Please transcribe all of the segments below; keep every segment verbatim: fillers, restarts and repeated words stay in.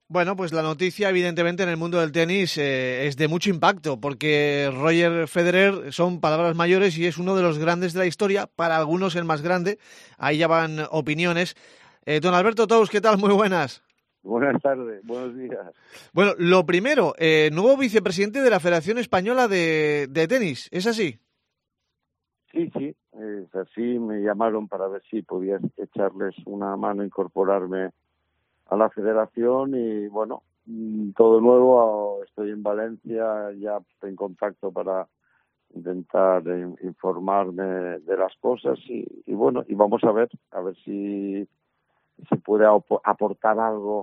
Bueno, pues la noticia, evidentemente, en el mundo del tenis eh, es de mucho impacto, porque Roger Federer son palabras mayores y es uno de los grandes de la historia, para algunos el más grande. Ahí ya van opiniones. Eh, don Alberto Tous, ¿qué tal? Muy buenas. Buenas tardes, buenos días. Bueno, lo primero, eh, nuevo vicepresidente de la Federación Española de, de Tenis, ¿es así? Sí, sí, es así. Me llamaron para ver si podía echarles una mano, incorporarme a la federación y bueno, todo nuevo. Estoy en Valencia, ya en contacto para intentar informarme de las cosas y, y bueno, y vamos a ver, a ver si se puede aportar algo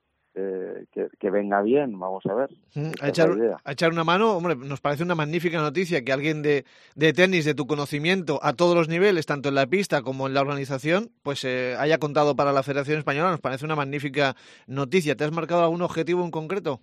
eh, que, que venga bien, vamos a ver. Mm, Esa a, es la echar, idea. a echar una mano, hombre, nos parece una magnífica noticia que alguien de, de tenis, de tu conocimiento, a todos los niveles, tanto en la pista como en la organización, pues eh, haya contado para la Federación Española. Nos parece una magnífica noticia. ¿Te has marcado algún objetivo en concreto?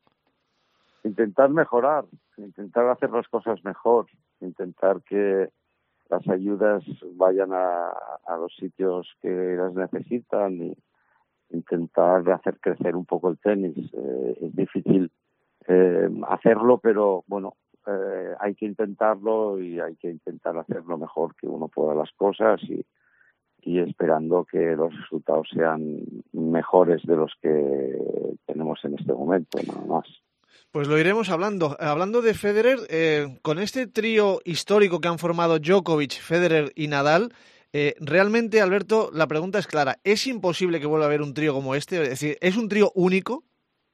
Intentar mejorar, intentar hacer las cosas mejor, intentar que las ayudas vayan a, a los sitios que las necesitan y intentar hacer crecer un poco el tenis. Eh, es difícil eh, hacerlo, pero bueno, eh, hay que intentarlo y hay que intentar hacer lo mejor que uno pueda las cosas y, y esperando que los resultados sean mejores de los que tenemos en este momento, nada más. Pues lo iremos hablando. Hablando de Federer, eh, con este trío histórico que han formado Djokovic, Federer y Nadal, eh, realmente, Alberto, la pregunta es clara. ¿Es imposible que vuelva a haber un trío como este? Es decir, ¿es un trío único?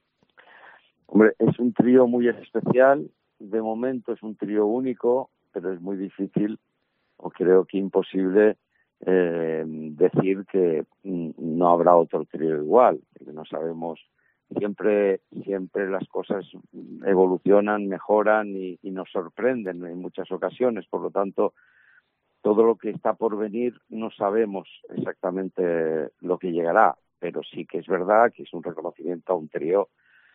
Hombre, es un trío muy especial. De momento es un trío único, pero es muy difícil, o creo que imposible, eh, decir que no habrá otro trío igual, porque no sabemos. Siempre, siempre las cosas evolucionan, mejoran y, y nos sorprenden en muchas ocasiones. Por lo tanto, todo lo que está por venir no sabemos exactamente lo que llegará, pero sí que es verdad que es un reconocimiento a un trío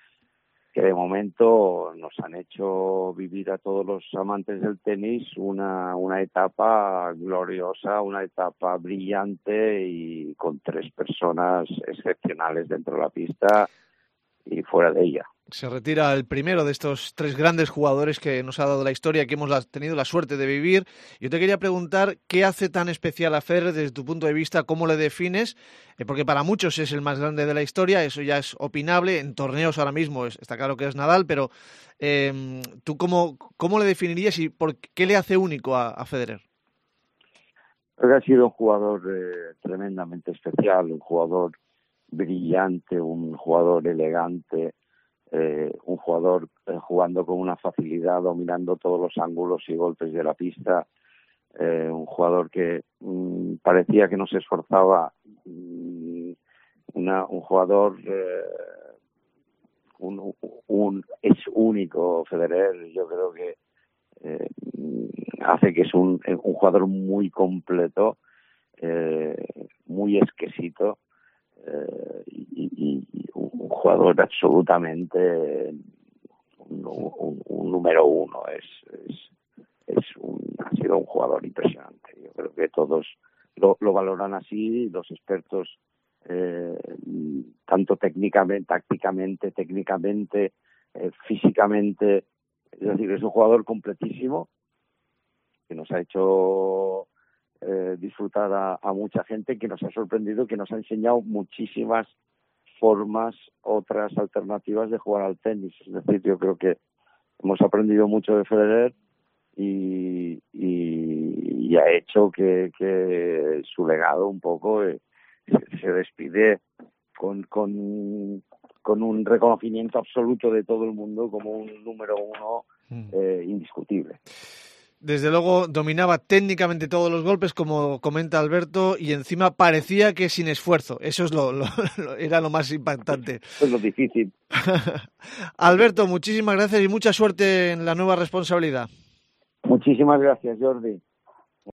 que de momento nos han hecho vivir a todos los amantes del tenis una, una etapa gloriosa, una etapa brillante y con tres personas excepcionales dentro de la pista y fuera de ella. Se retira el primero de estos tres grandes jugadores que nos ha dado la historia, que hemos la, tenido la suerte de vivir. Yo te quería preguntar, ¿qué hace tan especial a Federer desde tu punto de vista? ¿Cómo le defines? Eh, porque para muchos es el más grande de la historia, eso ya es opinable. En torneos ahora mismo es, está claro que es Nadal, pero eh, ¿tú cómo, cómo le definirías y por qué le hace único a, a Federer? Creo que ha sido un jugador eh, tremendamente especial, un jugador brillante, un jugador elegante, eh, un jugador eh, jugando con una facilidad, dominando todos los ángulos y golpes de la pista, eh, un jugador que mmm, parecía que no se esforzaba, mmm, una, un jugador eh, un, un, un, es único. Federer, yo creo que eh, hace que es un, un jugador muy completo, eh, muy exquisito, Eh, y, y, y un jugador absolutamente un, un, un número uno. Es, es, es un, ha sido un jugador impresionante. Yo creo que todos lo, lo valoran así, los expertos, eh, tanto técnicamente, tácticamente, técnicamente, eh, físicamente. Es decir, es un jugador completísimo que nos ha hecho Eh, disfrutar a, a mucha gente, que nos ha sorprendido, que nos ha enseñado muchísimas formas, otras alternativas de jugar al tenis. Es decir, yo creo que hemos aprendido mucho de Federer y, y, y ha hecho que, que su legado un poco eh, se, se despide con, con, con un reconocimiento absoluto de todo el mundo como un número uno eh, indiscutible. Desde luego dominaba técnicamente todos los golpes, como comenta Alberto, y encima parecía que sin esfuerzo. Eso es lo, lo, lo era lo más impactante. Es lo difícil. Alberto, muchísimas gracias y mucha suerte en la nueva responsabilidad. Muchísimas gracias, Jordi.